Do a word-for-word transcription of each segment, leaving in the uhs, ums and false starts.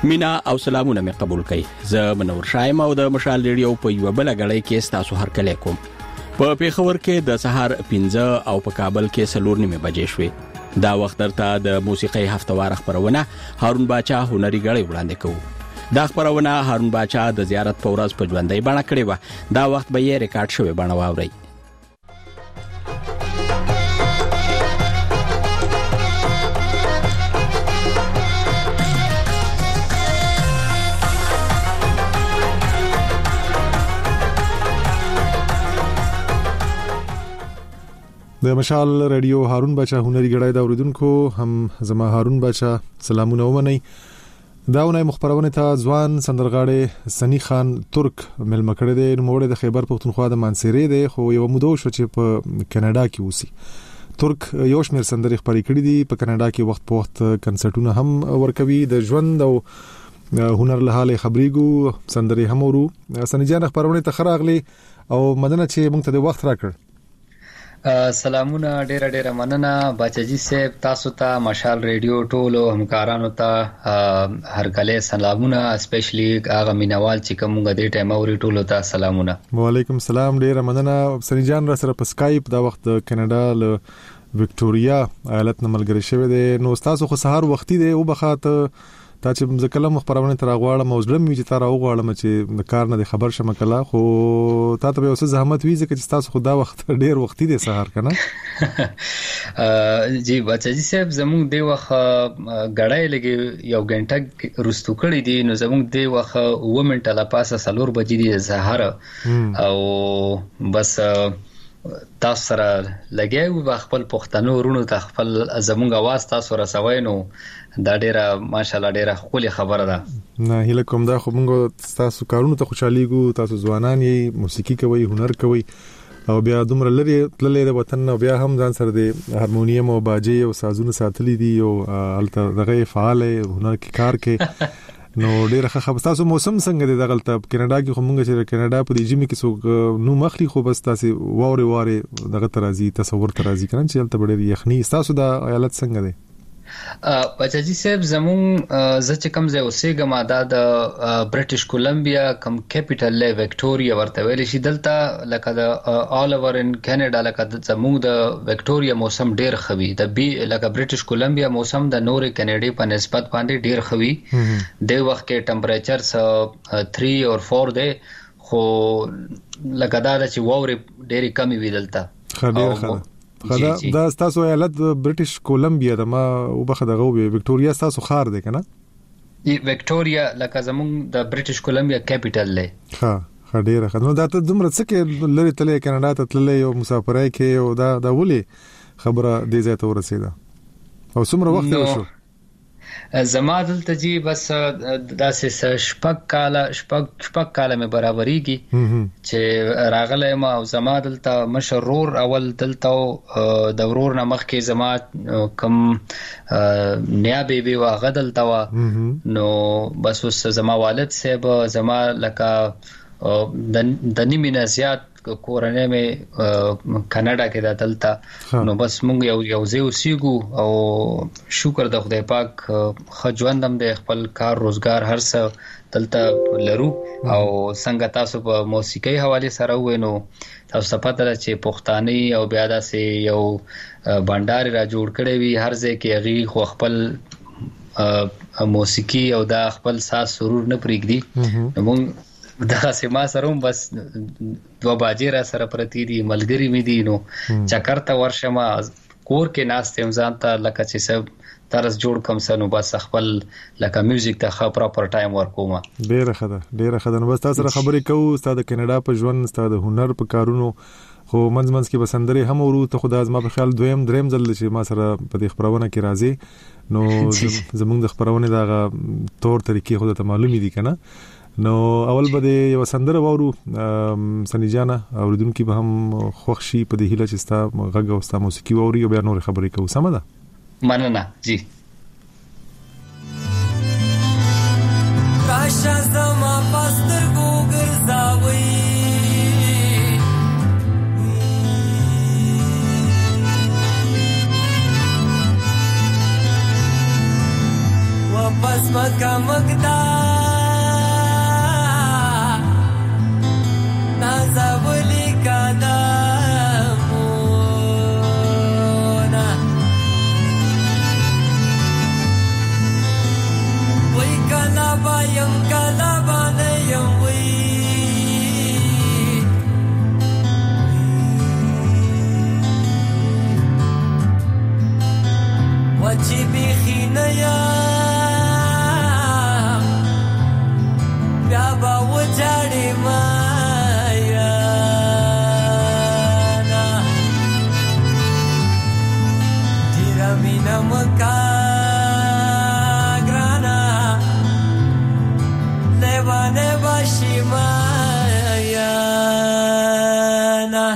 مینا او سلامونه مې قبول کړئ. زه منور شایم او د مشال ریډیو په یو بل غړی کې تاسو هر کله کوم. په پیښور کې د سهار پنځه او په کابل کې څلور نیمه بجې شوې. دا وخت درته د موسیقي هفتوار خبرونه هارون باچا هنري غړی وړاندې کوو. دا خبرونه هارون باچا د زیارت په ورځ په ژوندۍ بڼه کړې و. دا وخت به یې ریکارډ شوی بڼه واورئ. د مشال ریډیو هارون باچا هنري غړای دا اوریدونکو هم زما هارون باچا سلامونه ومني. داونه مخبرونه ته ځوان سندرغاړي سنی خان ترک ملمه کړی دی. نوموړی د خیبر پختونخوا د مانسيري دی خو یو موده شو چې په کاناډا کې اوسي. ترک یو شمېر سندرې خبرې کړې دي. په کاناډا کې وخت په وخت کنسرټونه هم ورکوي. د ژوند او هنر له حاله خبرېګو سندرې هم ورو. سنی جان خبرونه ته خراغلي او مدنه چې موږ ته د وخت راکړ. سلامونه ډیره ډیره مننه بچاجي صاحب، تاسو ته مشال ریډیو ټولو همکارانو ته هر کله سلامونه، اسپیشلی هغه مینوال چې کوم غدي ټایم اوري ټولو ته سلامونه. وعلیکم السلام، ډیره مننه. سنی جان را سره په سکایپ دا وخت کاناډا ل وکټوريا ایالت نه ملګری شوی دی. نو تاسو خو سهار وختي دی او بخاطه تا چې ځکه مخبرونه تر غواړم او ځلم چې تر غواړم چې د کار نه خبر شمه کلا خو تا ته اوس زحمت وی ځکه چې تاسو خدا وخت ډیر وختي دی سهار کنه. جی بچی صاحب زموږ دی وخت غړای لګي یو غنټه رستو کړی دی. نو زموږ دی وخت و منټه لا پاسه سلور بجې دی سهار او بس تاسو سره لګیو په خپل پښتنو ورونو ته خپل زموږ आवाज تاسو رسوي. نو دا ډیره ماشاالله ډیره خولي خبره ده. نه هله کوم دا خو موږ تاسو کارونو ته خوشاليګو، تاسو ځوانان یې موسیقي کوي، هنر کوي او بیا دومره لري تللې د وطن او بیا هم ځان سره د هارمونیم او باجې او سازونو ساتلې دي او الته دغه فعال هنر کې کار کوي. نو ډیره ښه خبر. تاسو موسم څنګه دی دغه ته کاناډا کې خو موږ چې کاناډا په دې جمی کې سو نو مخلي خو بس تاسو ووري ووري دغه ترازی تصور ترازی کړئ چې الته ډېر یخني. تاسو دا ایالت څنګه دی؟ بچاجي صاحب زمون ز چې کوم ځای اوسېګم دا د برټش کولمبیا کوم کیپټل له وکټوريا ورته ویل شي. دلته لکه د آل اوور ان کاناډا لکه د زمون د وکټوريا موسم ډیر خوي. د بي لکه برټش کولمبیا موسم د نور کاناډي په نسبت باندې ډیر خوي. د وخت کې ټمپریچر تhree او four دی خو لکه دا چې ووري ډېری کمی وي دلته. خډیر خډیر خدا دا تاسو ایالت برټش کولمبیا د ما وبخه دغه وکټوريا تاسو خار دی کنه؟ وکټوريا لکه زمون د برټش کولمبیا کیپټل له. ها خډیر خدنو دا ته دومره څه کې لری تلې کاناډا ته تللې او مسافرای کې او دا دا ولي خبره دې ځای ته ورسېده او څومره وخت وشو؟ زما دلته جی بس داسې شپږ کاله شپږ شپږ کاله مې برابرېږي چې راغله ما او زما دلته مشرور اول دلته د ورور نه مخکې زما کم نیا بیبي واغه دلته وا. نو بس اوس زما والد صاحب زما لکه د نیمه نه زیات کورنۍ مې کاناډا کې د دلته. نو بس مونږ یو یو ځای اوسېګو او شکر د خدای پاک خجوندم د خپل کار روزګار هر څه دلته لرو. او څنګه تاسو په موسیقي حواله سره وینو تاسو ته پته ده چې پښتاني او بیا داسې یو بندار را جوړ کړی وي هر ځای کې هغه خو خپل موسیقي او دا خپل ساز سرور نه پرېږدي. نو مونږ دا سیمه سره بس دوا باجې را سره پرتی دي ملګری مې دي. نو چکرته ورشم کور کې ناستم ځان ته لکه چې سب طرز جوړ کم سنو بس خپل لکه میوزیک ته خا پراپر ټایم ورکوم. ډیره خده ډیره خده. نو بس تاسو سره خبرې کوو ستاسو د کاناډا په ژوند ستاسو د هنر په کارونو خو منځ منځ کې بسندري هم ورو ته خدای زما په خیال دویم دریم ځل چې ما سره په دې خبرونه کې راځي. نو زمونږ د خبرونه دا تور طریقې خو ته معلومي دي کنه. نو اول به یو سندره وورو سنی جانا اوریدونکو به هم خوښ شي په دې هیله چې ستا غږ او ستا موسیقي ووري او بیا نور خبرې کوو. سم ده؟ مننه جی. راشه زما پستر ګرځاوي واپس مکه مقدار چې بیخي نه یم بیا به وجاړې ما یانا ډېره مینه مکا ګرانا لیوانې باشي ما یانا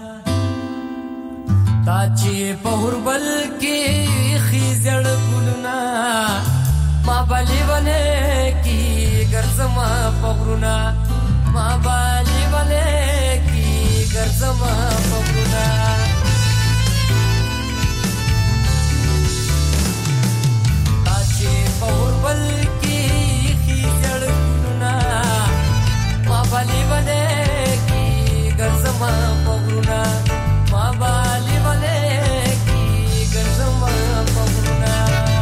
تا چې په هربل کې خیزړ ګلونه ما بالی ونه کی ګرځما پغرونا ما بالی ونه کی ګرځما پغرونا تا چې په هربل کې خیزړ ګلونه ما بالی ونه کی ګرځما پغرونا ما بالی ونه کی ګرځما پغرونا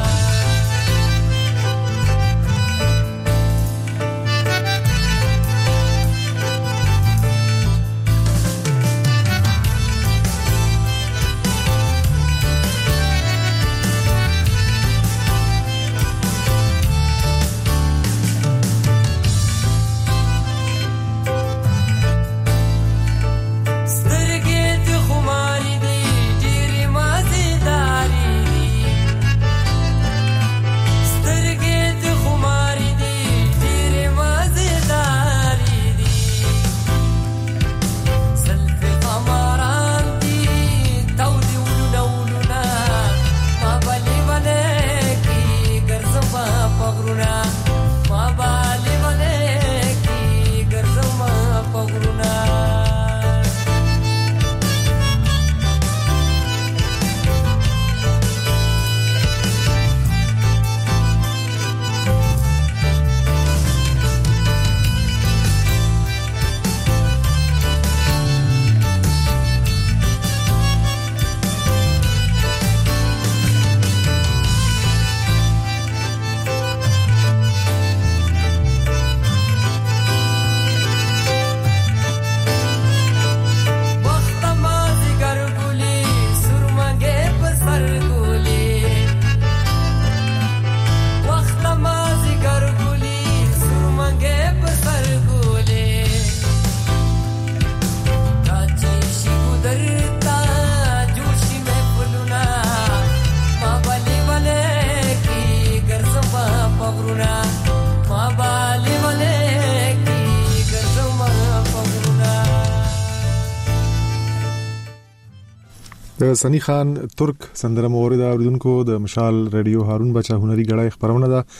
د سنی خان ترک سندره مورد اوریدونکو د مشال رادیو هارون بچا هنري غړای خبرونه ده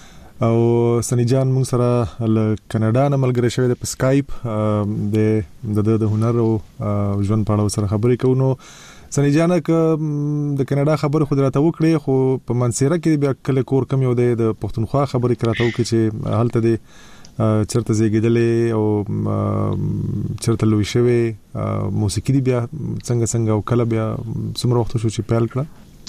او سنی جان موږ سره ل کاناډا نه ملګری شوی د سکایپ د د هنر او ژوند په اړه سره خبرې کوو. سنی جان ک د کاناډا خبر خو درته وکړي خو په منصيره کې بیا کله کور کم یو د پښتونخوا خبرې کراته وکړي چې حالت د چرته زیږیدلې او چرته لوي شوی موسیقي دی بیا څنګه څنګه او کله بیا څومره وخت شو چې پیل کړه؟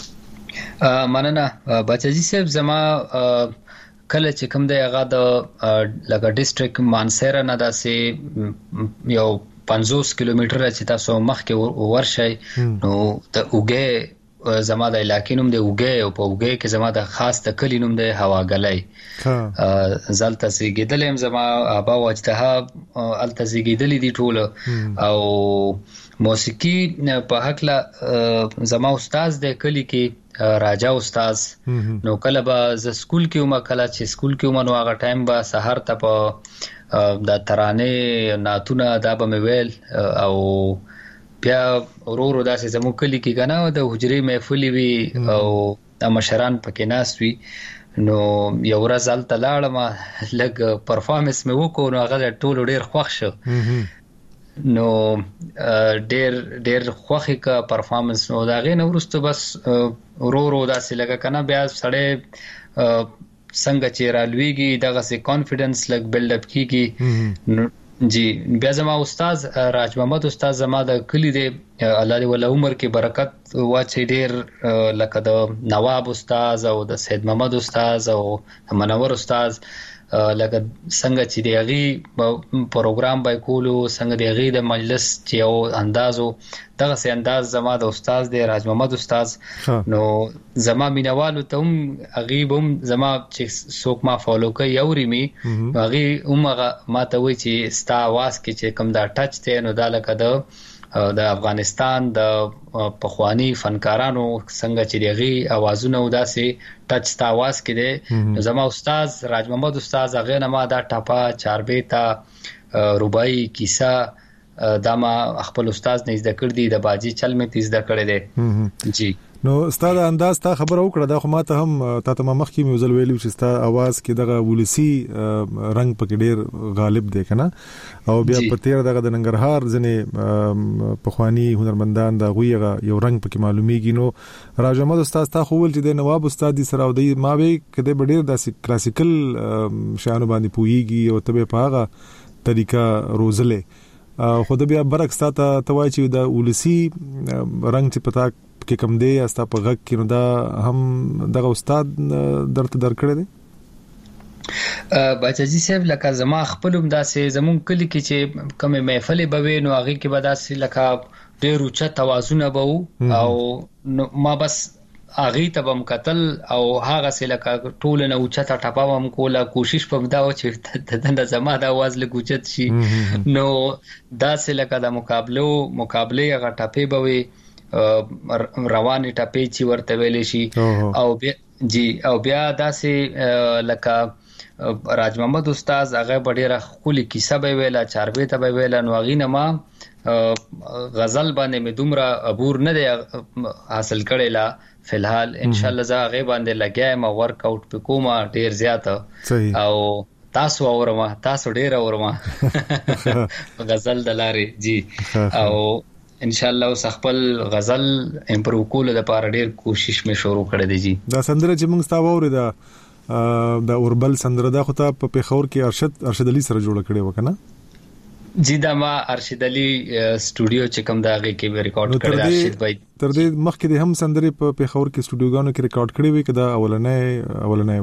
مننه بچاجي صاحب زما کله چې کوم دی هغه د لګا ډیسټریکټ مانسيره نه داسې یو پنځوس کیلومتره چې تاسو مخکې ورشئ نو د اوګه زما د علاقې نوم دی اوګه او په اوګه کې زما د خاص د کلی نوم دی هواګلای زلته زیږیدلم زما ابا وجدها الته زیږیدلې دي ټول او موسیقي په حقله زما استاد د کلی کې راجا استاد نو کله به ز سکول کې ومه کله چې سکول کې ومه نو هغه ټایم به سحر ته په د ترانه ناتونه دا به مې ویل او بیا ورورو داسې زمو کلی کې کنه د حجرې محفلې وی او د مشران پکې ناس وی نو یو ورځ الته لاړم لګ پرفارمنس مې وکړ نو هغه ټول ډیر خوښ شو نو ډیر ډیر خوخي کا پرفارمنس نو دا غي نو ورسته بس ورورو داسې لګه کنه بیا سړی څنګه چې رالويږي دغه سي کانفیډنس لګ بلډ اپ کیږي جی بیا زما استاد راج محمد استاد زما د کلی دی الله دې ول عمر کې برکت واچي ډیر لکه د نواب استاد او د سید محمد استاد او منور استاد لکه څنګه چې دی غي پروګرام به کولو څنګه دی غي د مجلس چې او اندازو دغه سي انداز زما د استاد دی راج محمد استاد نو زما مینوالو ته هم غیب هم زما چې څوک ما فالو کوي اوري می غي عمره ما ته وی چې ستا واس کې چې کوم دا ټچ ته نو دا لکه د د افغانستان د پخوانی فنکارانو څنګه چې دیغي اوازونه وداسي ټچ تا आवाज کې دي زما استاد راج محمد استاد هغه نه ما دا ټاپا چاربیتا رباعي کیسه دا ما خپل استاد نه زده کړ دي د باجی چل مې زده کړی دي جی نو ستاد انداز تا خبر او کړه دا خو ما ته هم تا ته مخ کې موزل ویلو چې ستا आवाज کې دغه ولسی رنگ پکې ډیر غالب دی کنه او بیا په تیر دغه د ننګرهار ځنې پخوانی هنرمندان دا غویغه یو رنگ پکې معلومیږي نو راج محمد استاد تا خو ول چې د نواب استاد سره او د ما به کده ډیر داسې کلاسیکل شانو باندې پویږي او تبه پاغه طریقه روزله خو د بیا برعکس تا توای چې د ولسی رنگ چې پتا کې کم دی استا په غږ کې نو دا هم دغه استاد درته درکړی دی بچاجي صاحب لکه زما خپلوم داسې زمون کلی کې چې کومه محفل به وي نو هغه کې به داسې لکه ډېر اوچا توازن به او ما بس هغه ته بم قتل او هغه سه لکه ټول نه اوچا ټاپا وم کوله کوشش په دا و چې د زما د आवाज له ګوچت شي نو داسې لکه د مقابله مقابله هغه ټاپې به وي رواني ټاپې چې ورته ویلې شي او بیا جی او بیا داسې لکه راج محمد استاد هغه ډیره خولي کیسه به ویلا چاربې ته به ویلا نو غینه ما غزل باندې مې دومره عبور نه دی حاصل کړی لا فلحال ان شاء الله زه هغه باندې لګیا ما ورک اوټ په کومه ډیر زیاته او تاسو اورما تاسو ډیر اورما غزل دلاري جی او ان شاء الله اوس خپل غزل امپروو کول د لپاره ډیر کوشش مې شروع کړې دي جی دا سندره چې موږ تاسو اورید دا اوربل سندره دا خو ته په پیښور کې ارشد ارشد علي سره جوړ کړې وکنه جی دا ما ارشد علي سټوډیو چې کوم دا غي کې ریکارډ کړی ارشد بھائی تر دې مخکې د هم سندره په پیښور کې سټوډیوګانو کې ریکارډ کړی وي کدا اولنې اولنې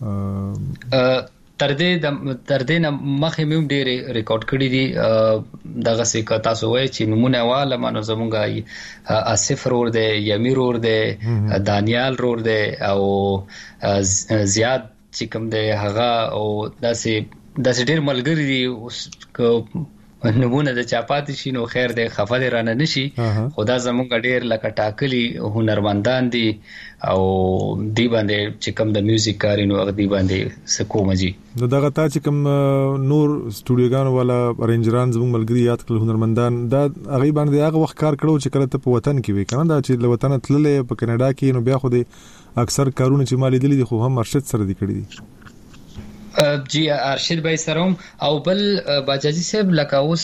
وا تر دې تر دې نه مخې مې ډېر ریکارډ کړی دي دغه څه کا تاسو وایي چې نمونه واله مانو زمونږه اسف رور دی یمیر رور دی دانیال رور دی او زیاد چې کوم دی هغه او داسې داسې ډېر ملګری دي اوس نمونه د چاپات شي نو خیر دی خفه دی رانه نشي خدا زمونږ ډېر لکه ټاکلي هنرمندان دي او دی باندې چې کوم د میوزیک کارینو هغه دی باندې سکوم جی دغه تا چې کوم نور سټوډیوګانو والا ارنجران زموږ ملګری یاد کړل هنرمندان دا هغه باندې هغه وخت کار کړو چې کله ته په وطن کې وې کنه دا چې له وطن تللې په کینیډا کې نو بیا خو دې اکثر کارونه چې مالې دي خو هم ارشد سره دي کړی دي جی ارشد بھائی سروم او بل باجاجي صاحب لکه اوس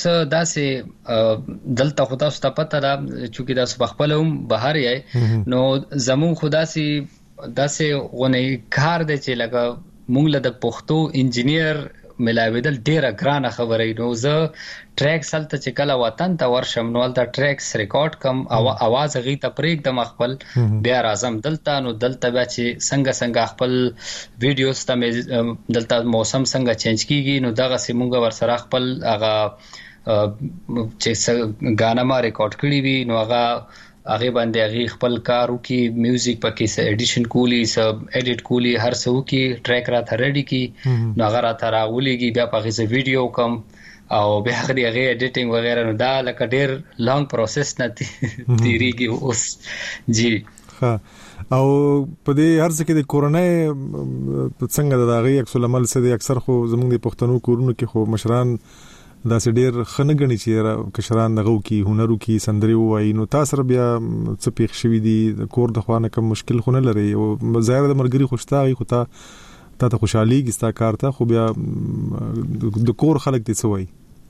داسې دلته خدا ست پته دا چې دا خپلوم بهر یې نو زمون خدا سي داسې غونې کار دی چې لکه مونږ له د پښتو انجینیر ملاویدل ډیره ګرانه خبره نو زه ټریک سلته چې کله وطن ته ورشم نو ولته ټریکس ریکارډ کم او आवाज غي ته پریک د مخبل بیا راځم دلته نو دلته بیا چې څنګه څنګه خپل ویډیوز ته دلته موسم څنګه چینج کیږي نو دغه سیمونګه ور سره خپل هغه چې غانا ما ریکارډ کړی وي نو هغه هغه باندې هغه خپل کارو کې میوزیک پکې س ایډیشن کولی سب ایډیټ کولی هر څه کې ټریک را ته ریډي کی نو هغه را ته راولېږي بیا پکې س ویډیو کم او بیا هغه هغه ایډیټینګ وغیرہ نو دا لکه ډیر لانګ پروسس نه تیریږي اوس جی ها او په دې هر څه کې د کورونای څنګه د هغه عکس العمل سره اکثر خو زموږ د پښتنو کورونو کې خو مشران دا سډیر خنګنی چې کشران دغه کی هنرو کی سندري وای نو تاسو بیا څه پیښ شوی دي کور د خوانه کوم مشکل خونه لري او ظاهر د مرګري خوشتاغي خو ته ته خوشحالي کیستا کارته خو بیا د کور خلک دي څه وای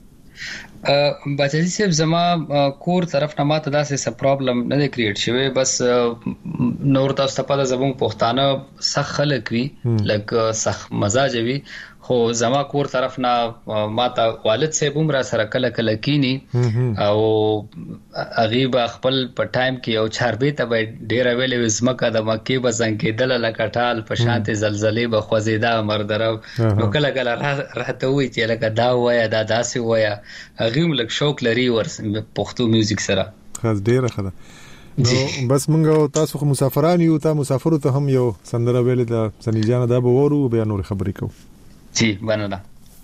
بچی صاحب زما کور طرف نه ماته داسې څه پرابلم نه دی کریټ شوی بس نور تاسو ته په زبون پښتانه سخت خلک وي لکه سخت مزاج وي خو زما کور طرف نه ماته والد صاحب هم را سره کله کله کینی او غیبه خپل په ټایم کې او چاربې ته به ډیر ویلې زمکه د مکی بزنګ کې دل لکټال په شانت زلزلې به خوځیدا مردره نو کله کله راته وی چې لکه دا وایا دا داسې وایا غیم لک شوق لري ور پښتو میوزیک سره خاص ډیره خده نو بس مونږ تاسو خو مسافران یو تا مسافر ته هم یو سندره ویلې د سنی جان دا به ورو بیا نور خبرې کو جی بنانا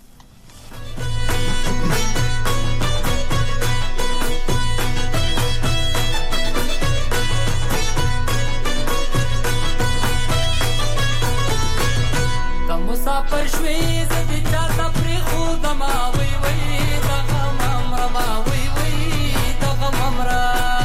د مسافر شوي زدي چاته پری خو دما وی وی دغه ممرما وی وی دغه ممرما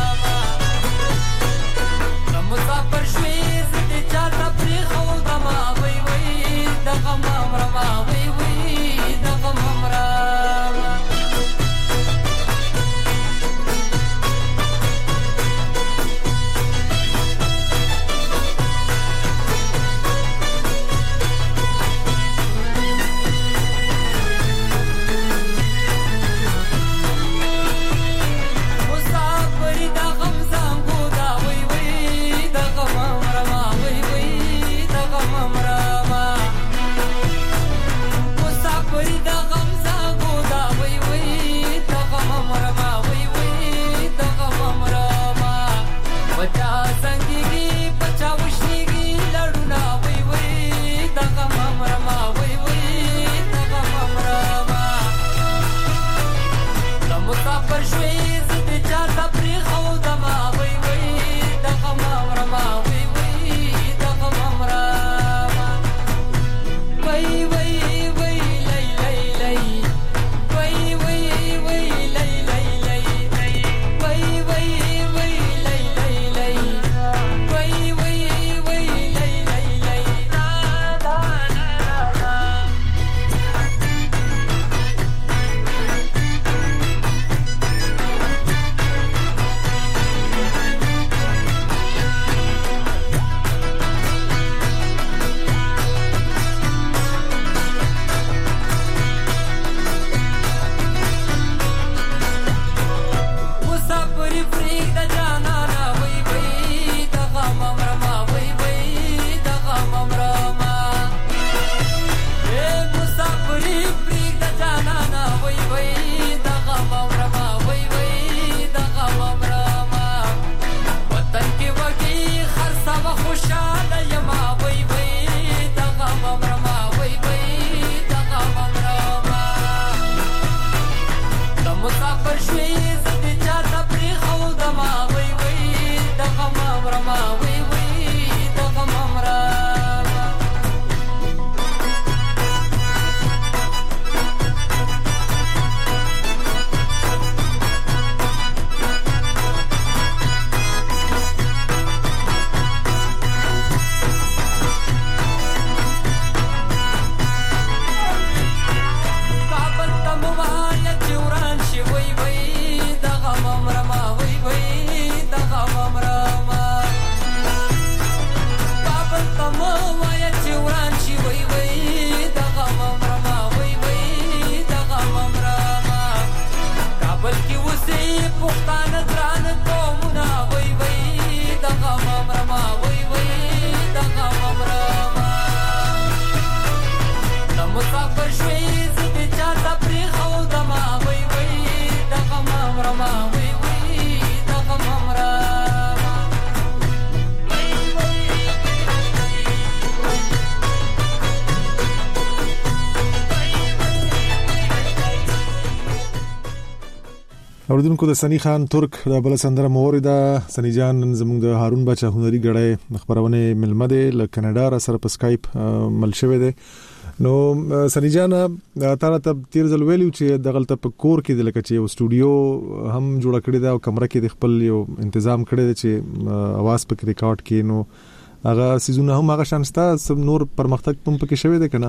اوردونکو د سنی خان ترک د بل سندره مورده سنی جان زموږ د هارون بچا هنري غړې خبرونه ملمه ده ل کاناډا را سره په سکایپ مل شوې ده نو سنی جان تاسو ته تیر ځل ویلو چې دغلت په کور کې د لکه چې یو سټوډیو هم جوړ کړی دا او کمره کې د خپل یو تنظیم کړی دی چې आवाज په ریکارډ کې نو هغه سيزونه هم هغه شانستا سم نور پرمختګ پم پکې شوی دی کنه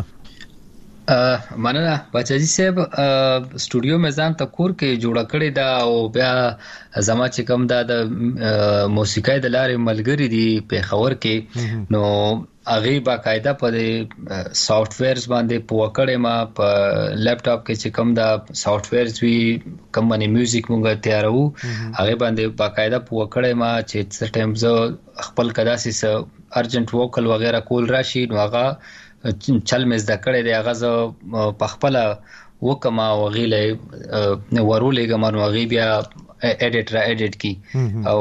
مننه بچاجي صاحب سټوډیو میزان ته کور کې جوړ کړی دا او بیا زما چې کوم دا د موسیقۍ د لارې ملګری دی په خبر کې نو اغه باقاعده په سافټ ویرز باندې پوکړې ما په لپټاپ کې چې کوم دا سافټ ویرز وی کوم باندې میوزیک مونږ تیارو هغه باندې باقاعده پوکړې ما چې څه ټایم زه خپل کدا سي ارجنت ووکل وغیرہ کول راشي نو هغه چل مز د کړې دی هغه زه په خپل وکما وغیله ورولې ګمانو غي بیا ایډیټر ایډیټ کی او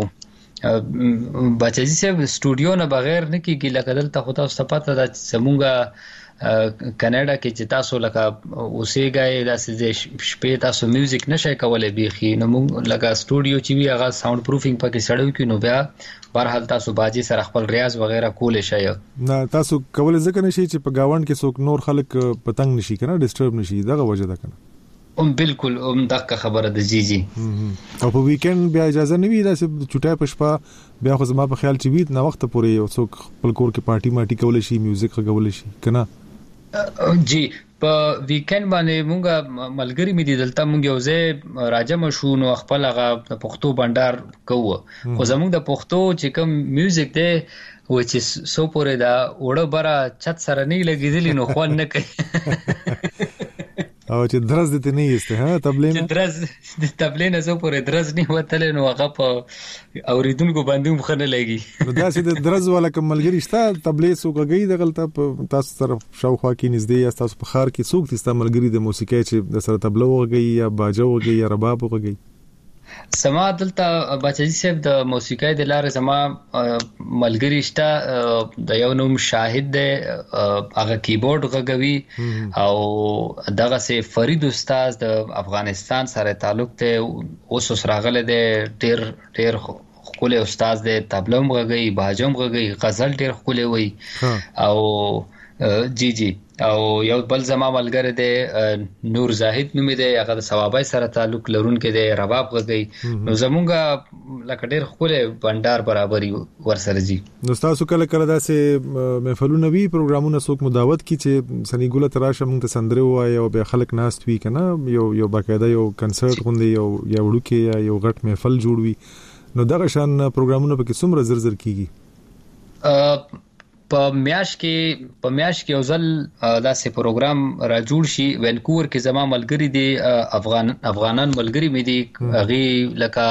بچی سه سټوډیو نه بغیر نه کیږي لکه دلته خو تاسو پته ده سمونګه کاناډا کې چې تاسو لکه اوسېګای داسې شپې تاسو میوزیک نشئ کولای بيخي نو موږ لکه سټوډیو چې وی هغه ساوند پروفینګ پکې سړیو کې نو بیا بهرحال تاسو باجی سره خپل ریاض وغیرہ کولای شئ نه تاسو کولای ځکه نشئ چې په گاوند کې څوک نور خلک پتنګ نشي کنه ډیسټرب نشي دغه وجه ده کنه ام بالکل ام دغه خبره ده جی جی او په ویکند بیا اجازه نه وی دا چې چټای پښپا بیا خو زما په خیال چې وی نه وخت پورې یو څوک خپل کور کې پارټي ماټي کولای شي میوزیک غوول شي کنه جی په ویکند باندې مونږه ملګری مې دي دلته مونږ یو ځای راجم شو نو خپل هغه پښتو بندر کوو خو زمونږ د پښتو چې کوم میوزیک دی و چې سو پورې دا وړه برا چت سره نه لګیدلی نو خو نه کوي او چې درز دې نه یسته ها تبلین چې درز د تبلین زو پورې درز نه وتل نو هغه په اوریدونکو باندې مخنه لګي نو دا چې د درز والا کملګری شته تبلیغ سوګي د غلطه تاسو طرف شاوخوا کې نږدې یا تاسو په خار کې څوک تاسو ملګری د موسیقي چې د سره تبلیغ وګي یا باجو وګي یا رباب وګي سما دلته بچی صاحب د موسیقي د لارې سما ملګری شته د یو نوم شاهد دی هغه کیبورډ غږوي او دغه سي فرید استاد د افغانستان سره تعلق ته اوس راغله دی ډیر ډیر خپل استاد دی تبلم غږوي باجم غږوي غزل ډیر خپل وي او جی جی او یو بل زما ملګری دی نور زاهد نوم دی هغه د ثوابای سره تعلق لرونکي دی رباب غږی نو زمونږه لکه ډیر خپل بندر برابرۍ ورسره جی نو تاسو کله کله داسې محفلونه وی پروګرامونه څوک مداوت کی چې سنیګوله تراشه مونږ ته سندره وای او به خلک ناست وی کنه یو یو باقاعده یو کنسرت غوندي یو یو وړوکی یو غټ محفل جوړوي نو دغه شان پروګرامونه پکې څومره زر زر کیږي په میاش کې په میاش کې یو ځل داسې پروګرام را جوړ شي وینکوور کې زما ملګری دي افغان افغانان ملګری مې دي هغه لکه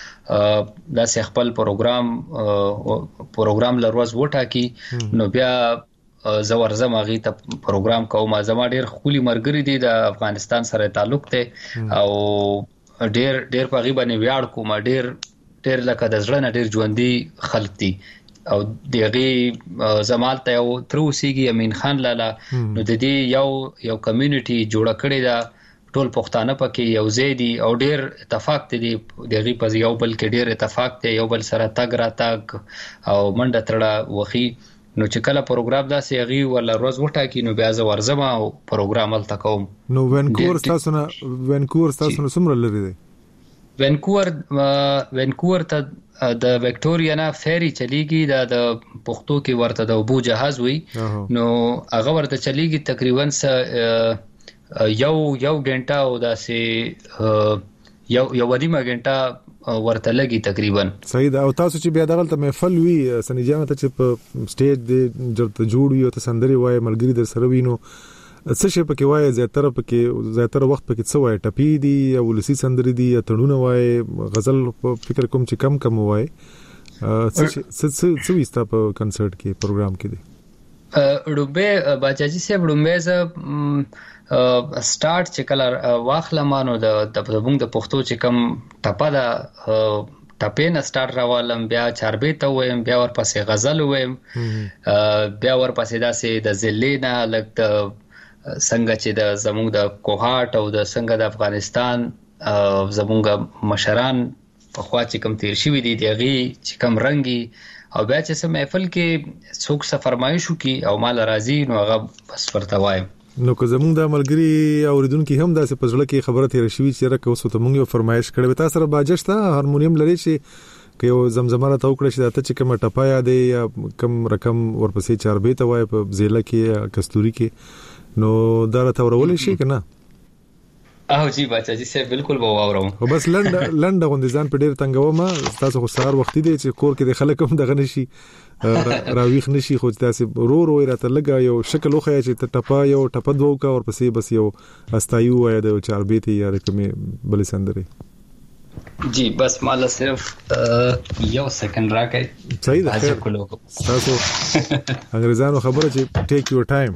داسې خپل پروګرام پروګرام لروز وټا کی نو بیا زورزم هغه ته پروګرام کوم زما ډیر خولي مرګری دي د افغانستان سره تعلق ته او ډیر ډیر په غیبه نه ویاړ کوم ډیر ډیر لکه د ځړنه ډیر ژوندۍ خلک دي او دغه زمال ته یو تروسیږي امین خان لالا نو د دې یو یو کمیونټي جوړ کړی دا ټول پښتانه پکې یو زیدي او ډیر اتفاق دي دغه په یو بل کې ډیر اتفاق دی یو بل سره تګ را تګ او منډه تړه وخی نو چې کله پروګرام دا سیغي ولا روز وټا کې نو بیا ز ورزم او پروګرام ال تکوم نو وینکوور تاسو نه وینکوور تاسو نه سمره لري دی وینکوور وینکوور ته د وکټوریا نه فيري چلیږي د پښتو کې ورته د ابو جهاز وي نو هغه ورته چلیږي تقریبا یو یو غنټه او داسې یو یو ودیمه غنټه ورته لګي تقریبا صحیح دا او تاسو چې بیا دغه محفل وی سنجانه ته چې په سټیج دی جرته جوړ وي او ته سندري وای ملګری در سره وینو څه شي پکې وای زیاتره پکې زیاتره وخت پکې څه وای ټپی دي یا ولسی سندري دي یا تړونه وای غزل په فکر کوم چې کم کم وای څه څه څه وستا په کنسرت کې پروګرام کې دي ډوبه باچاجي سه ډوبه ز سٹارټ چې کله واخلمانو د د بونګ د پښتو چې کم ټپا دا ټپې نه سٹارټ راوالم بیا چاربې ته ویم بیا ورپسې غزل ویم بیا ورپسې داسې د زلینا لکه څنګه چې د زموږ د کوهات او د څنګه د افغانستان زموږ مشران په خوا چې کم تیر شوی دي دغه چې کم رنگي او بیا چې سم محفل کې څوک څه فرمایشو کی او مال راضي نو هغه بس ورته وایم نو که زموږ د ملګری اوریدونکو هم داسې پزړه کې خبره تیر شوی چې راکه اوس ته مونږ یو فرمایش کړو تاسو سره باجشته هارمونیم لري چې که یو زمزمه را توکړه چې د ته چې کوم ټپایا دی یا کم رقم ورپسې چاربې ته وای په زیله کې کستوري کې نو دا راته ورول شي کنه او جی بچا جی سه بالکل به واورم خو بس لند لند غوندې ځان په ډیر تنګو ما تاسو خو سهار وختي دی چې کور کې د خلک هم دغه نشي راويخ نشي خو تاسو رو رو راته لګا یو شکل وخیا چې ټپا یو ټپد وکا او پسې بس یو استایو یا د چاربېتی یا کومه بل سندري جی بس مال صرف یو سکند راکې صحیح ده تاسو انګريزانو خبره چې ټیک یور ټایم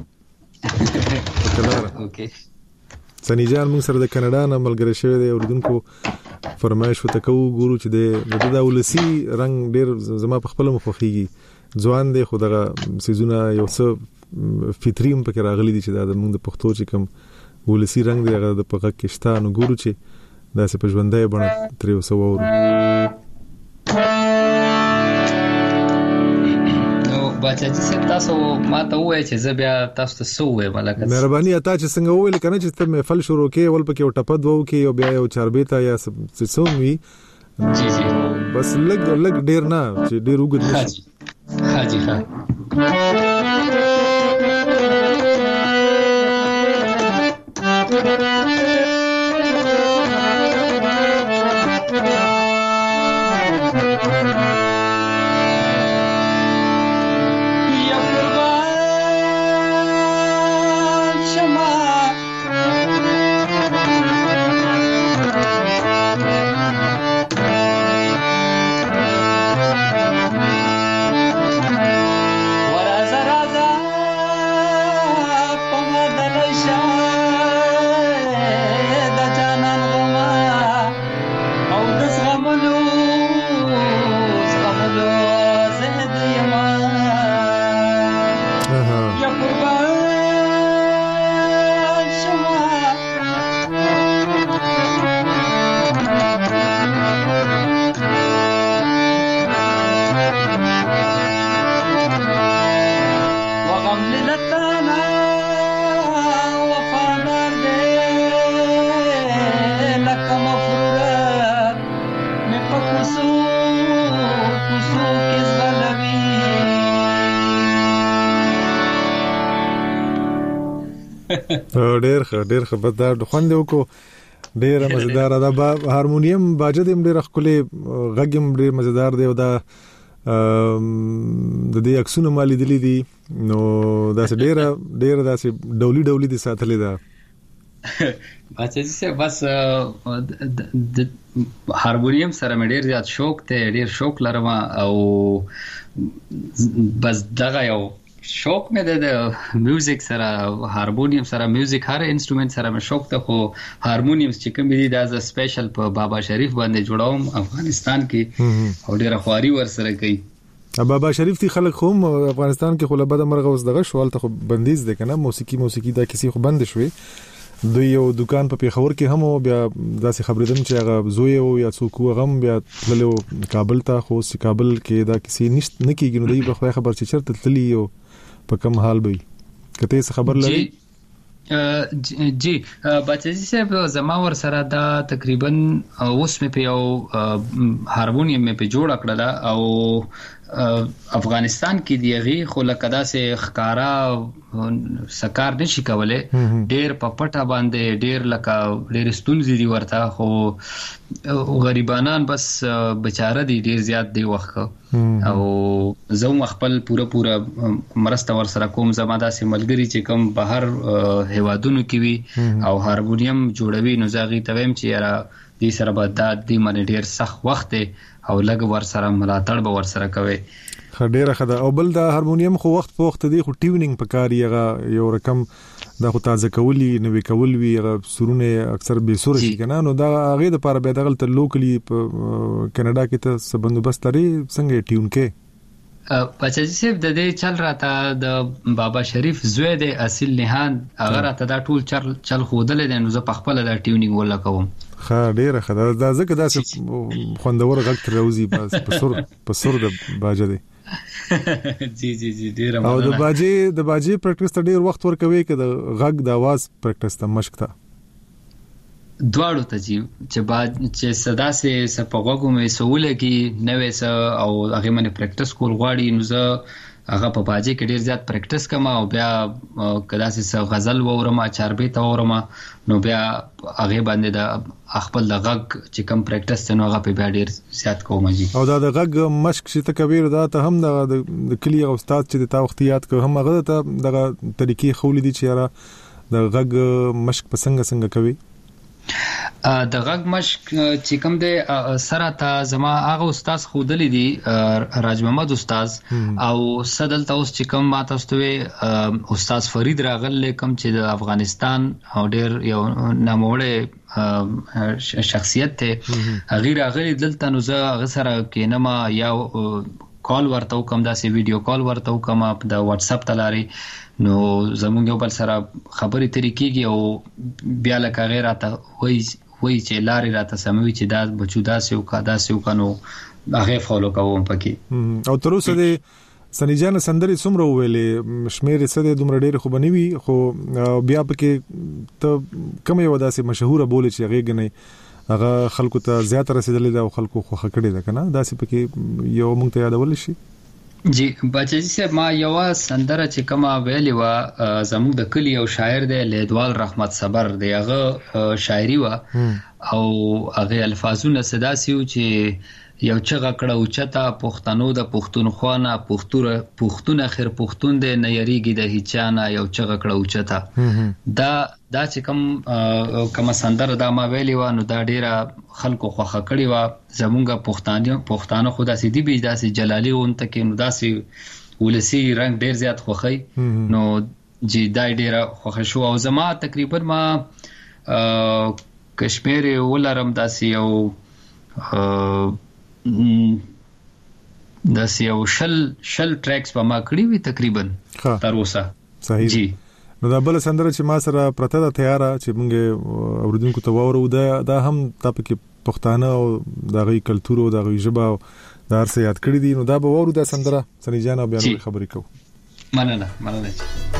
اوکې سنی جان موږ سره د کاناډا نه ملګری شوی دی اوردونکو فرمایش وته کو ګورو چې د د ولسی رنگ ډیر زما په خپل مخخيږي ځوان دی خو دغه سيزونه یو څه فطریم پکې راغلي دي چې د موږ د پښتو چې کوم ولسی رنگ دی هغه د پغه کېشتانو ګورو چې دا څه په ژوندۍ بڼه تر یو څو ورو بچا چې تاسو ما ته وای چې زه بیا تاسو ته سو وای ملګری مهرباني اته چې څنګه ویل کنه چې ته محفل شروع کې ول پکې او ټپد وو کې او بیا یو چاربېتا یا څه څو وی جی جی بس لګ لګ ډیر نه چې ډیر وګد نشي ها جی ها ډېر ښه ډېر ښه په دا خوند وکړو ډېر مزیدار دا هارمونیم باجه دې ډېر خپل غږم ډېر مزیدار دی او دا د دې اکسونه مالي دي دي نو دا ډېر ډېر داسې ډولي ډولي دي ساتلې ده بچا چې بس هارمونیم سره مې ډېر زیات شوق ته ډېر شوق لرم او بس دغه یو شوق مې د میوزیک سره هارمونیم سره میوزیک هر انسټرومنت سره مې شوق ته خو هارمونیم چې کوم دي دا ز سپیشل په بابا شریف باندې جوړوم افغانستان کې او ډېر خواري ور سره کوي بابا شریف تی خلک هم افغانستان کې خو له بده مرغه اوس دغه شوال ته خو بندیز ده کنه موسیقي موسیقي دا کسی خو بند شوی دوی یو دکان په پیښور کې هم بیا داسې خبرېدم چې هغه زوی او یا څوک غم بیا تللو کابل ته خو سی کابل کې دا کسی نشته نه کېږي نو دی په خبر چې چرته تللی یو په کوم حال به کته څه خبر لري جی بچی صاحب زما ور سره دا تقریبا اوس مې په یو هارمونیم مې په جوړ کړل او افغانستان کې دیغي خو لکدا سه خکارا سکار نشي کوله ډېر په پټه باندې ډېر لکه ډېر ستونزې دي ورته خو غریبانان بس بیچاره دي ډېر زیات دی وخت او زه خپل پوره پوره مرسته ور سره کوم زما داسې ملګری چې کوم بهر هوادونو کې وي او هارمونیم جوړوي نو زاغي تویم چې یاره دې سره به دا دې من ډېر سخت وخت او لګ ور سره ملاتړ به ور سره کوي خډيره خدا او بل دا هارمونیم خو وخت په وخت دی خو ټیونینګ پکاري هغه یو رقم دا خو تازه کولی نوې کول وی هغه سرونه اکثر به سور شي کنه نو دا هغه د لپاره به دغه ته لوکلی کینیډا کې ته سبندوبست لري څنګه ټیون کې بچی صاحب د دې چل راته د بابا شریف زوی د اصل نهان هغه راته دا ټول چل چل خودل دي نو زه په خپل دا ټیونینګ ولا کوم ښه ډیره ښه دا ځکه دا خوندور غږ تر روزي بس په سر په سر د باجه دی جی جی جی ډیره او د باجه د باجه پریکټیس ته ډیر وخت ورکوي که د غږ د आवाज پریکټیس ته مشق ته دواړو ته چې بعد چې صدا سه سپغوګو مې سهوله کې نوې سه او هغه باندې پریکټیس کول غواړي نو زه هغه په باجه کې ډیر زیات پریکټیس کوم او بیا کدا سه غزل وورم چاربې ته وورم نو بیا هغه باندې د خپل د غږ چې کوم پریکټیس ته نو هغه په بیا ډیر زیات کوم جی او دا د غږ مشق چې ته کوي دا ته هم د کلی او استاد چې د تا وختيات کو هم هغه ته د طریقې خولې دي چې را د غږ مشق پسنګ څنګه کوي د غږ مشق چې کوم دی سره ته زما هغه استاد خودلې دي راج محمد استاد او صدل ته اوس چې کوم ماته استوي استاد فرید راغل کوم چې د افغانستان او ډیر یو ناموړ شخصیت ته غیر راغلی دلته نو زه هغه سره کینما یا کال ورته کوم داسې ویډیو کال ورته کوم د واتس اپ تلاري نو زمونږ یو بل سره خبرې طریقېږي او بیا لکه غیر راته وای وای چې لارې راته سموي چې دا بچو داسې او کا داسې او کنو هغه فالو کوم پکې او تر اوسه د سنی جان سندري څومره ویلې شمیر څه د دومره ډېر خو بنوي خو بیا پکې ته کوم یو داسې مشهوره بوله چې هغه غني هغه خلکو ته زیات رسیدلې ده او خلکو خو خکړې ده کنه داسې پکې یو مونږ ته یادول شي جی بچی صاحب ما یو سندره چې کما ویلی و زموږ د کلی یو شاعر دی لیدوال رحمت صبر دی هغه شاعري و او هغه الفاظونه صدا سیو چې یو چغه کړه او چتا پښتنو د پښتونخوا نه پښتور پښتون اخر پښتون دی نه یریږي د هیچانه یو چغه کړه او چتا دا دا چې کوم کوم سندره دا ما ویلی و نو دا ډیره خلکو خوخه کړی و زمونږه پښتانه پښتانه خدا سي دي بي داسې جلالي اونته کې نو داسې ولسی رنگ ډیر زیات خوخی نو جی دا ډیره خوښ شو او زما تقریبا ما کشمیر ولرم داسې او داسې یو شل شل ټریکس په ما کړی وي تقریبا تر اوسه صحیح جی نو دا بل سندره چې ما سره پرته ده تیاره چې موږ اوریدونکو ته وورو دا دا هم تاسو کې پښتانه او دغه کلچر او دغه ژبه دا هر څه یاد کړی دي نو دا به وورو دا سندره سنی جان بیا نو خبرې کوو مننه مننه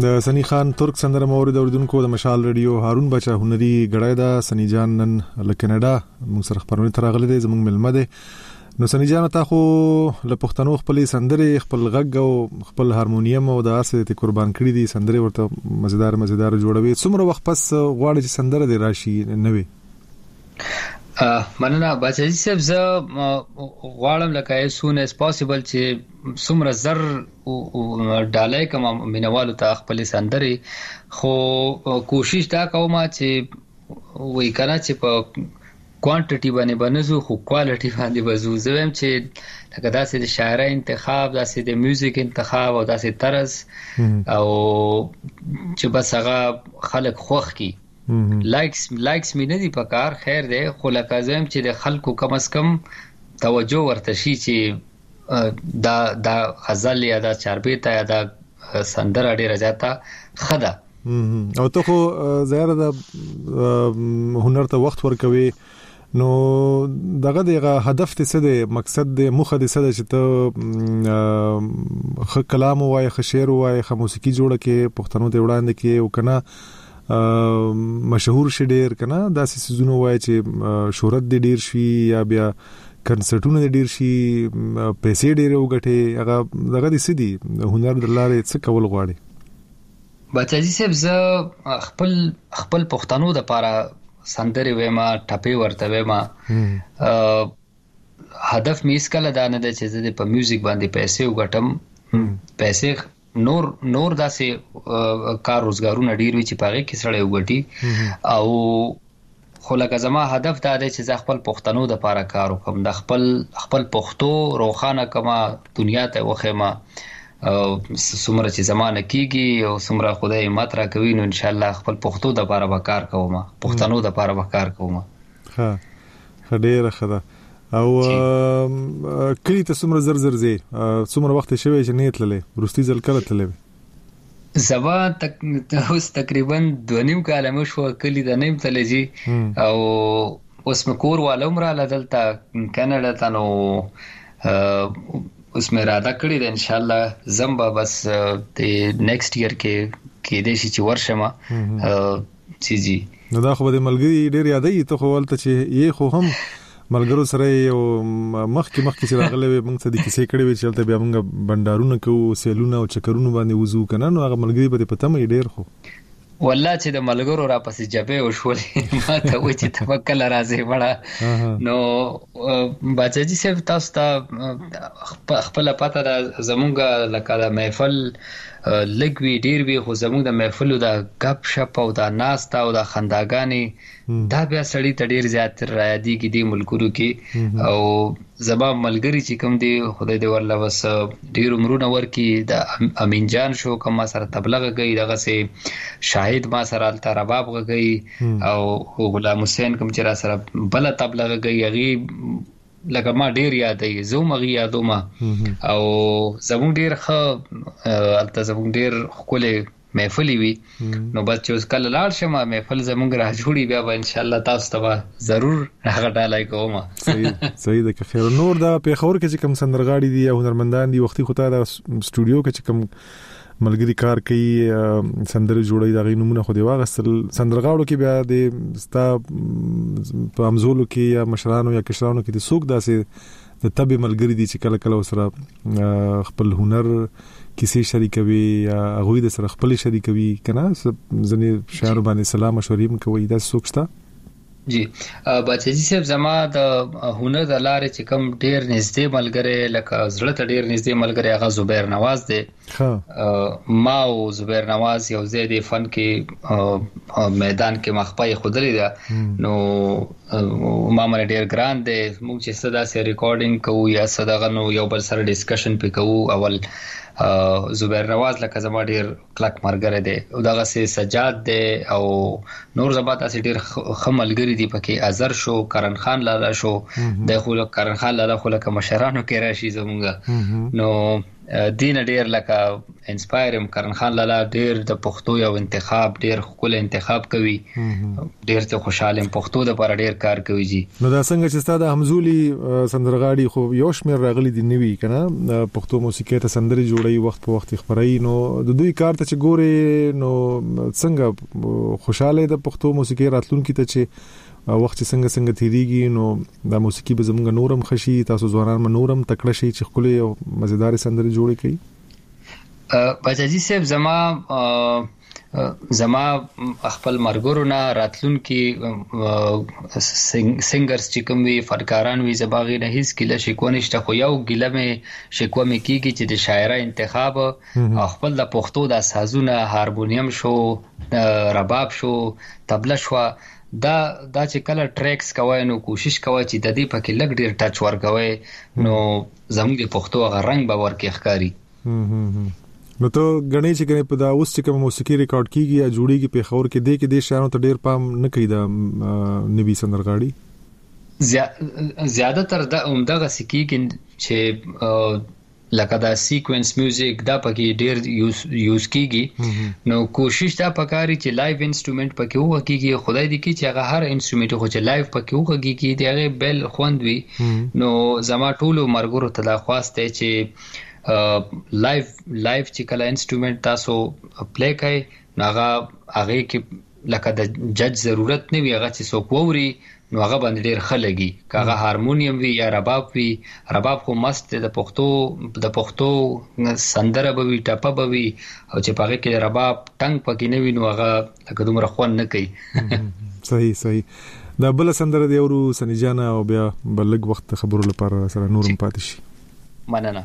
د سنی خان ترک سندره مورد اوریدونکو د مشال ریډیو هارون بچا هنري غړای دا سنی جان نن له کینیډا موږ سره خبرونه ترغلې دي زموږ ملمه ده. نو سنی جان تا خو له پښتنو خپل سندره خپل غږ او خپل هارمونیم او د اسه ته قربان کړی دي سندره ورته مزیدار مزیدار جوړوي. څومره وخت پس غواړي چې سندره دی راشي نوې؟ مننه بچی صاحب، زه غواړم لکه as soon as possible چې څومره زر ډالای کوم مینوالو ته خپل سندري، خو کوشش دا کوم چې وای کنه چې په کوانټیټي باندې بنزو خو کوالټي باندې بزو. زه هم چې لکه داسې د شاعر انتخاب، داسې د میوزیک انتخاب او داسې طرز او چې بس هغه خلک خوښ کی لایکس لایکس مې نه دی پکار، خیر دی، خو لکه زم چې د خلکو کم از کم توجه ورته شي چې دا دا غزل یا دا چاربیته یا دا سندره ډیره زیاته خده. او ته خو زیاره د هنر ته وخت ورکوي، نو دغه دغه هدف ته څه دی، مقصد دی، مخه دی څه دی چې ته خ کلام وای، خ شعر وای، خ موسیقي جوړه کې پښتنو ته وړاندې کې او کنه مشهور شي ډیر کنه داسې سيزونه وای چې شهرت دې ډیر شي یا بیا کنسرټونه دې ډیر شي، پیسې ډیر وګټي، هغه دغه دې سدي هنر د لارې څه کول غواړي؟ بچی صاحب زه خپل خپل پښتنو د پاره سندري وېما ټاپي ورته وېما، هدف مې اسکله دا نه ده چې زه په میوزیک باندې پیسې وګټم. پیسې نور نور داسې کار روزګارونه ډیر وی چې پاره کې سړی وګټي، او خو لکه زما هدف دا دی چې زه خپل پښتنو د پاره کار وکم، د خپل خپل پښتو روخانه کما دنیا ته وخېما، څومره چې زمانه کیږي او څومره خدای مات را کوي، نو ان شاء الله خپل پښتو د پاره به کار کوم، پښتنو د پاره به کار کوم. ها خډيره خدا. او کلی ته څومره زر زر زی څومره وخت شوی چې نیت للې ورستي ځل کله تلې؟ زبا تک اوس تقریبا دوه نیم کال مې شو کلی د نیم تلې، او اوس مې کور والوم را لدلته کینیډا ته، نو اوس مې اراده کړې ده ان شاء الله زمبا بس د نیکسټ ایئر کې کې دې شي چې ورشمه چی جی. نو دا خو د ملګری ډیر یادې ته خو ولته چې یې خو هم ملګرو سره یو مخکې مخکې چې راغلي موږ ته د کیسې کړې وي چې تل بیا موږ بندارونه کوو، سیلونه او چکرونه باندې وزو کنه، نو هغه ملګری به پته مې ډیر خو والله چې د ملګرو را پسې جبه وشولې ما ته و چې توکل راځي وړه. نو بچی صاحب تاسو ته خپل پته ده زمونږ لکه د محفل لګوي ډیر وی، خو زمونږ د محفلو د غپ شپ او د ناستا او د خنداګانی دا بیا سړی ته ډیر زیات را یادېږي د ملکونو کې. او زما ملګری چې کوم دی خدای دې ورله وس ډیر عمرونه ورکی، د امین جان شو کوم سره تبلیغ کوي، دغه سه شاهد ما سره تل رباب کوي، او غلام حسین کوم چې را سره بل تبلیغ کوي، هغه لکه ما ډیر یادې زه مغي یادوم، او زمون ډیر ښه الته زمون ډیر خپل محفلي وي. نو بس چې کله لاړ شم محفل زمونږ را جوړي بیا به ان شاء الله تاسو ته ضرور هغه ډالای کوم. صحیح صحیح ده. خیر نور دا په خبر کې چې کوم سندرغاړي دي او هنرمندان دي وختي خو ته د سټوډیو کې چې کوم ملګری کار کوي سندره جوړي دا غي نمونه خو دی واغستل سندرغاړو کې بیا د ستا په امزولو کې یا مشرانو یا کشرانو کې د سوق داسې د تبي ملګری دي چې کله کله سره خپل هنر کیسې شریکوي یا هغه د سره خپل شریکوي کنه ځنې شعر باندې سلام مشورې کوي دا سوق شته؟ جی بچی صاحب زما د هنر د لارې چې کوم ډیر نږدې ملګری لکه زړه ته ډیر نږدې ملګری هغه زبیر نواز دی. ما او زبیر نواز یو ځای د فن کې میدان کې مخپای خودلې ده، نو ما مر ډیر ګران دی موږ چې صدا سره ریکارډینګ کوو یا صداغه نو یو بل سره ډیسکشن پې کوو. اول زبیر نواز لکه زما ډیر کلک مرګره دی او دغه سي سجاد دی او نور زبات اسی ډیر خملګری دی پکې ازر شو کرن خان لاله شو د خو کرن خان لاله خو لکه مشرانو کې راشي زمونږ. نو دین ډیر لکه انسپایر کرن خان لالا ډیر د پښتو یو انتخاب ډیر خپل انتخاب کوي ډیر ته خوشاله پښتو د پر ډیر کار کوي جی نو دا څنګه چې ستاسو همزولي سندرغاړي خو یو شمیر راغلي دي نوي کنه پښتو موسیقي ته سندري جوړي وخت په وخت خبري نو د دوی کار ته چې ګوري نو څنګه خوشاله د پښتو موسیقي راتلونکي ته چې وخت څنګه څنګه تیریږي نو د موسیقي به زموږ نورم خشي تاسو ځوانان منورم تکړه شي چې خپل یو مزیدار سندري جوړي کوي بچاجي صاحب زما زما خپل مرګورو نه راتلونکي سنگرز چې کوم وی فنکاران وی زباغي نه هیڅ کله شکو نشته خو یو ګله مې شکو مې کیږي چې د شاعره انتخاب خپل د پښتو د سازونه هارمونیم شو رباب شو طبله شو دا دا چې کله ټریکس کوي نو کوشش کوي چې د دې پکې لګ ډیر ټچ ورکوي نو زموږ د پښتو غ رنگ به ورکې ښکاری نو ته غنی چې کنه په دا اوس چې کوم موسیقي ریکارډ کیږي یا جوړیږي په خبر کې دې کې دې شانو ته ډیر پام نه کوي دا نوی سندرغاړي زیاده تر د عمدغه سکی کې چې لکه دا سیکوینس میوزیک دا پکې ډیر یوز یوز کیږي نو کوشش دا پکاري چې لایو انسټرومنت پکې وکیږي خدای دې کې چې هغه هر انسټرومنت خو چې لایو پکې وکیږي دی هغه بل خوندوي نو زما ټولو مرګورو ته دا خواسته چې لایو لایو چې کله انسټرومنت تاسو پلی کوي هغه هغه کې لکه د جج ضرورت نه وي هغه چې څوک ووري نو هغه باندې ډیر خلګي کاغه هارمونیم وی یا رباب وی رباب خو مست د پښتو د پښتو سندره به وی ټاپه به وی او چې پاره کې رباب ټنګ پکې نه وی نو هغه لکه دومره خوان نه کوي صحیح صحیح دا بل سندره دی ورو سنجانا او بیا بلګ وخت خبرو لپاره سره نورم پاتې شي مننه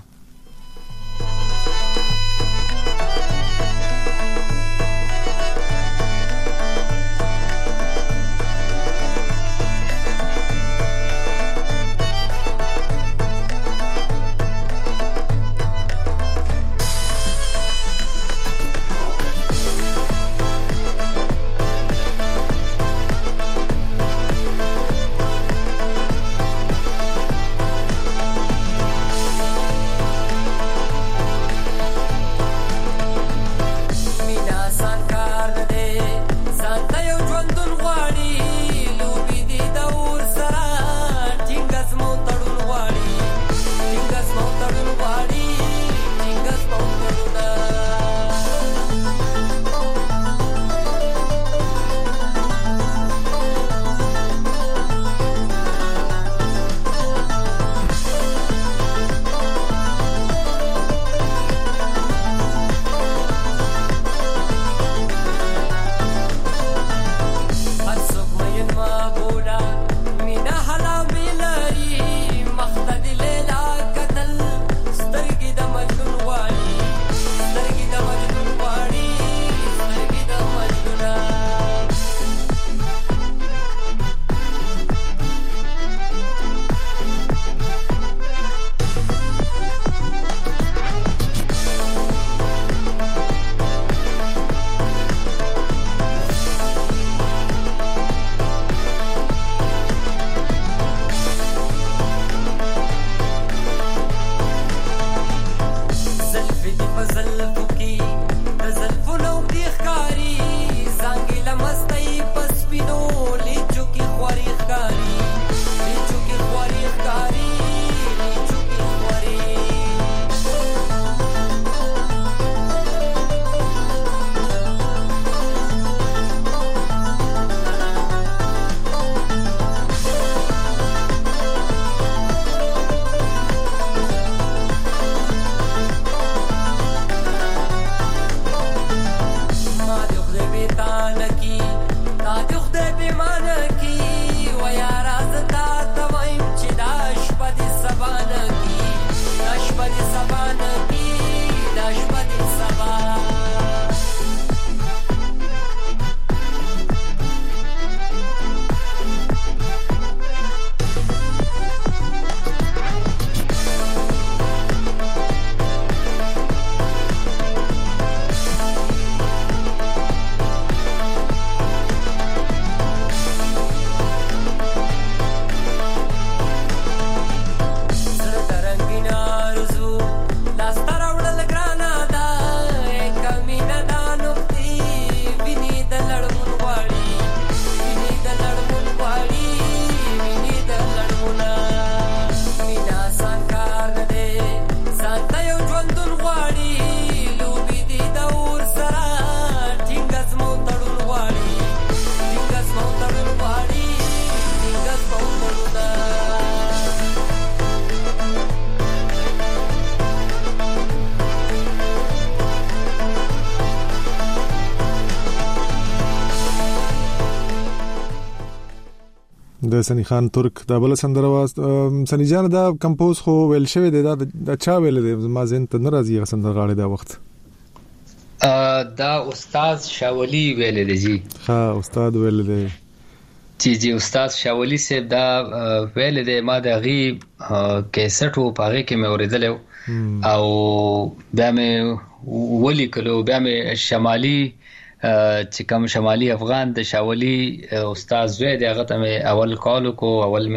Las د سنی خان ترک دا بل سندره وا سنی جان دا کمپوز خو ویل شوی دی دا د چا ویل دی ما زین ته ناراضي سندرغاړي دا وخت دا استاد شاولی ویل دی جی ها استاد ویل دی جی جی استاد شاولی صاحب دا ویل دی ما د غي کیسټو پاره کې مې اوریدل او بیا مې ولی کلو بیا مې شمالي چې کوم شمالي افغان د شاولی استاد زوی دی هغه ته اول کال کو اول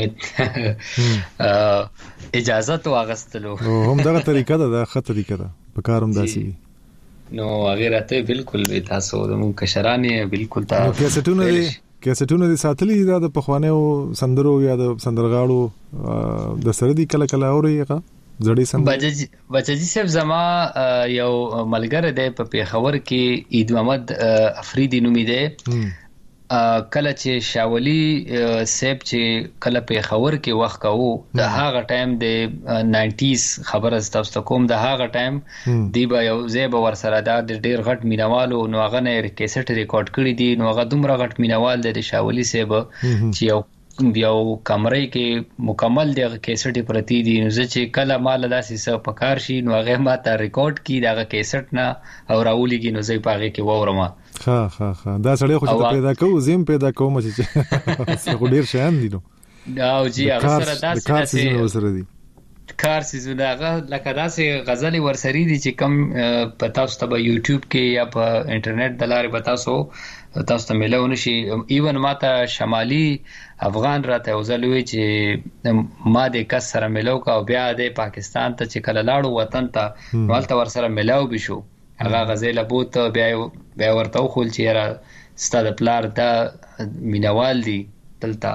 می اجازه تو اغستلو هم دغه طریقه ده د خط طریقه ده په کاروم داسي نو هغه راته بالکل وی تاسو د مون کشرانه بالکل تا کیسټونه دي کیسټونه دي ساتلی دا د پخوانیو سندرو یا د سندرغاړو د سره دي کله کله اوري زړی سم بچجی بچجی صاحب زما یو ملګری دی په پیښور کې عید محمد افریدی نومې دی کله چې شاولی صاحب چې کله پیښور کې وخت کاوه د هغه ټایم د ناینټیز خبره تاسو کوم د هغه ټایم دی به یو زیب ور سره د ډیر غټ مینوالو نو هغه نه کیسټ ریکارډ کړی دی نو هغه دومره غټ مینوال دی شاولی صاحب چې یو یو کمرې کې مکمل دغه کیسټ پرتی دي نو چې کله مال داسې څه پکار شي نو هغه ماته ریکارډ کی دغه کیسټ نه او راولېږي نو زې پاغه کې وورم ها ها ها دا سړی خو ته پیدا کوو زم پیدا کوم چې څه ډیر شان دي نو دا او جی هغه سره داسې کار سيزونه سره دي کار سيزونه هغه لکه داسې غزل ورسري دي چې کم پتا ست په یوټیوب کې یا په انټرنیټ د لارې بتاسو تاسو ته ملو نشي ایون ماته شمالي افغان راته وزلوي چې ما د کس سره ملو کا او بیا د پاکستان ته چې کله لاړو وطن ته ولته ور سره ملاو بشو هغه غزل بوت بیا بیا ورته خول چې را ستاد پلار دا مینوال دي دلته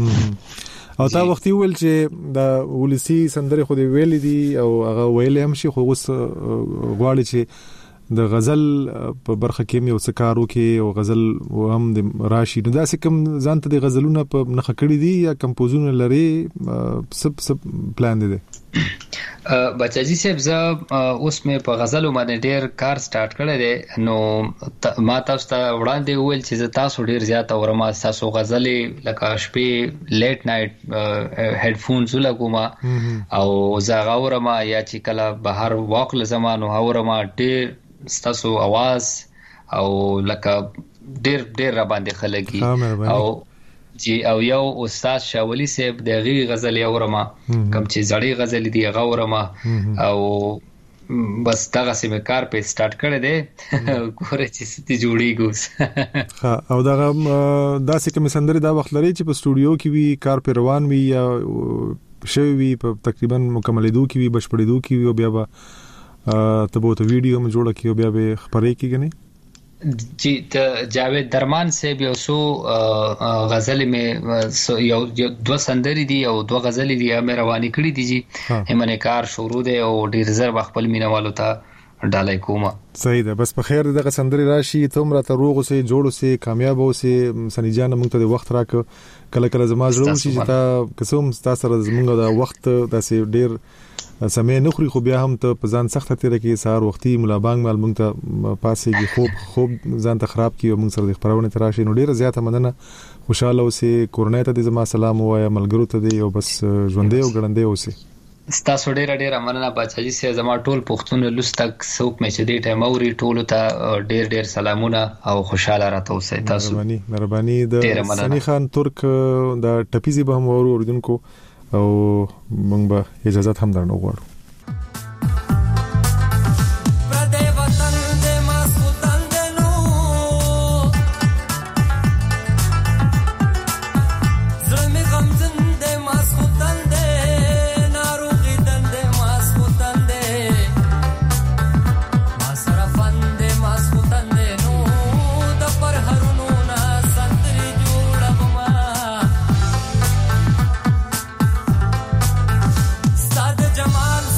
او تا وختي ویل چې د ولسی سندره خو دی ویل دي او هغه ویل هم شي خو اوس غواړي چې د غزل په برخه کې یو څه کارو کې او غزل هم د راشي نو دا کوم ځان ته د غزلونو په نخښه کړی دي یا کمپوزونه لري سب سب پلان دي بچاجي صاحب ز اوس مې په غزلو باندې ډیر کار سٹارټ کړی دی نو ما تاسو ته وړاندې ویل چې تاسو ډیر زیات اورم تاسو غزلې لکه شپې لیټ نایټ هډفونز لګوما او زغ اورم یا چې کله بهر واک لزمانو اورم ډیر ستاسو आवाज او لکه ډیر ډیر را باندې خلګي او جی او یو استاد شاولی صاحب د غي غزل اورما کوم چې زړی غزل دی غورما او بس دغه سیمه کار په سٹارټ کړی دی ګوره چې ستې جوړی ګوس ها او دغه داسې کوم سندري دا وخت لري چې په سټوډیو کې وی کار په روان وی یا شوی وی په تقریبا مکملېدو کې وی بشپړېدو کې وی بیا به ته به ته ویډیو م جوړه کیو بیا به خبرې کیږي جی ته جاوید درمان صاحب یو سو غزل مې یو دو سندري دي او دو غزل دي مې رواني کړې دي جی همنه کار شروع دی او ډیر زر خپل مینوالو ته ډالای کومه صحیح ده بس په خیر دغه سندري راشي تم را ته روغ سه جوړ سه کامیاب اوسه سنی جان موږ ته وخت راک کله کله زما ضرور شي چې تا قسم تاسو سره زموږ د وخت داسې ډیر سمې نخري خو بیا هم ته په ځان سخت تیر کې سار وختي مولا بانګ مال مونږ ته پاسېږي خوب خوب ځان ته خراب کیو مونږ سره د خبرونه تراشي نو ډیره زیاته مننه خوشاله اوسې کورنۍ ته د زما سلام وایا ملګرو ته دی او بس ژوندې او ګړندې اوسې ستاسو ډیره ډیره مننه بچاجي سه زما ټول پښتون لستک څوک مې چې دې ټایم اوري ټول ته ډیر ډیر سلامونه او خوشاله راته اوسې تاسو مهرباني مهرباني د سنی خان ترک د ټپيزي به هم اورو اوردونکو او موږ به اجازه هم درنو غواړو Jamal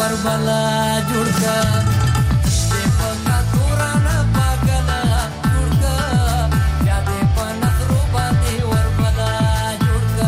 وربلا جوړ کا دې پنا تورانه پاګلا جوړ کا یا دې پنا درو باندې وربلا جوړ کا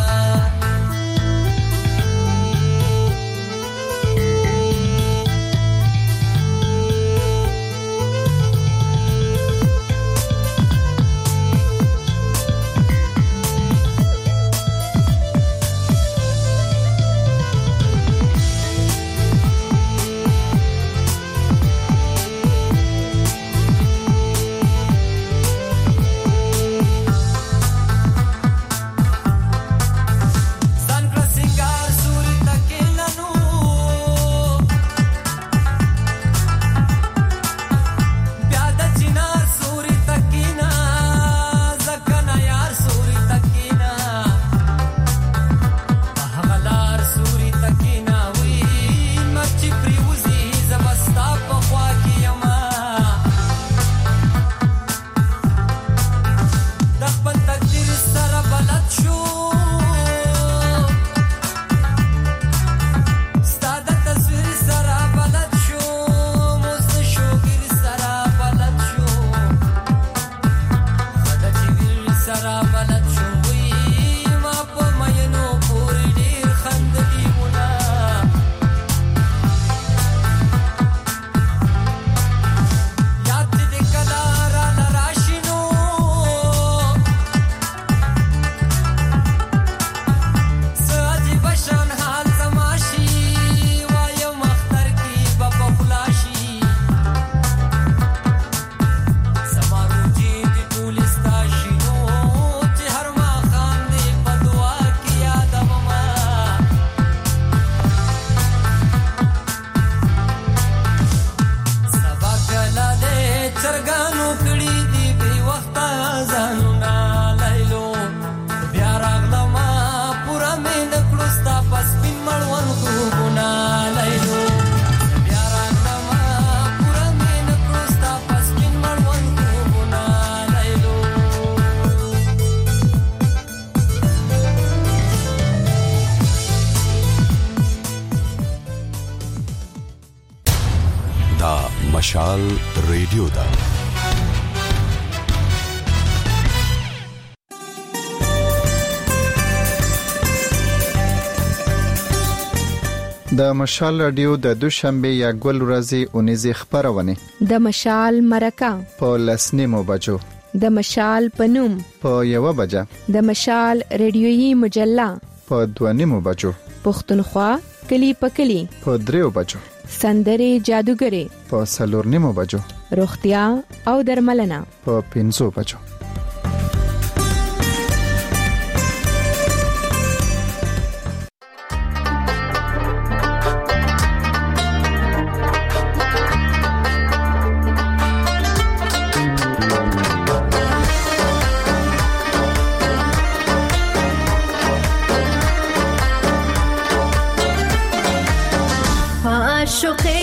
مشال ریډیو دا د مشال رادیو د دوشنبه یا ګل ورځې اونیزه خبرونه د مشال مرکه په لسنیمو بجو د مشال پنوم په یو بجه د مشال ریډیويي مجله په دوانیمو بجو پښتونخوا کلی پکلی په دریو بجو سندره جادوګری په سلورنیمو بجو روغتیا او درملنه په پنځو بجو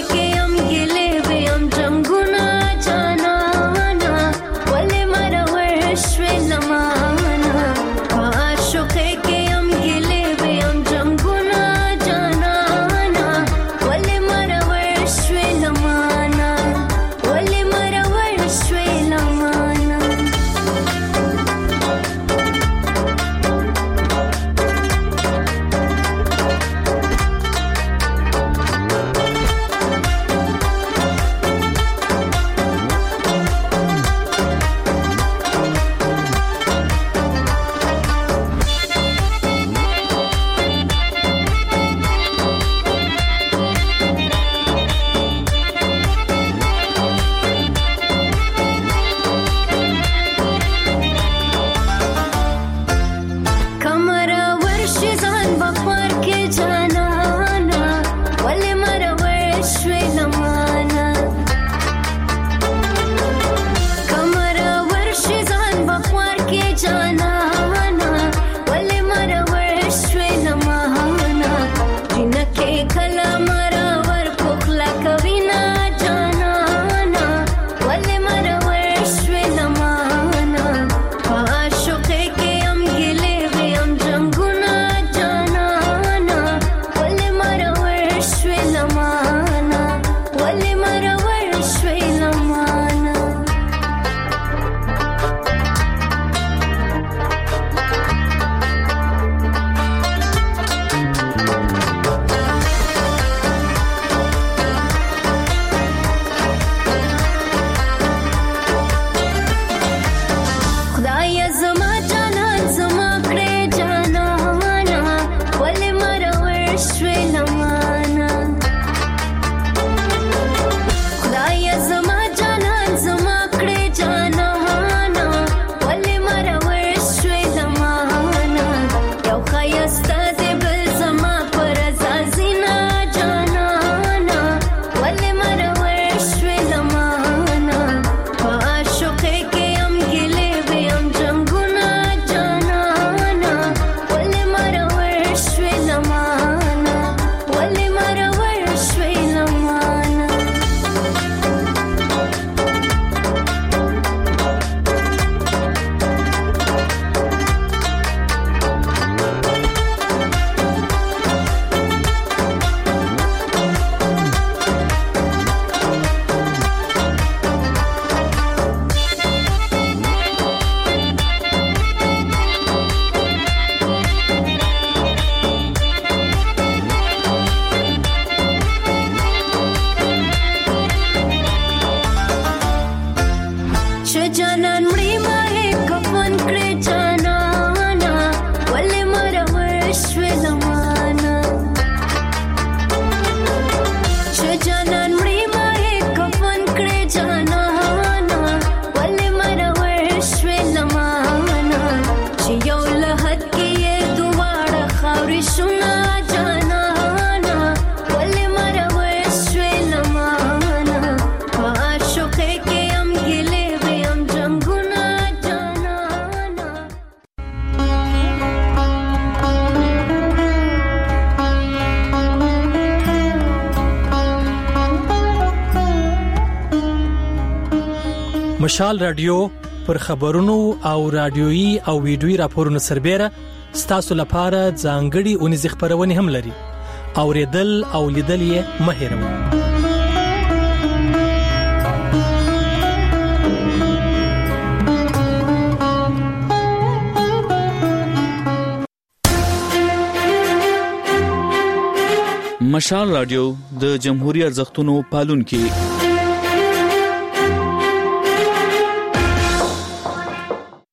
Wale mara مشال رادیو پر خبرونو او رادیويي او ویډیويي راپورونو سربېره ستاسو لپاره ځانګړي اونیزې خبرونه هم لري. اوریدل او لیدل یې مه هېروئ. مشال رادیو د جمهوریت ارزښتونو پالونکي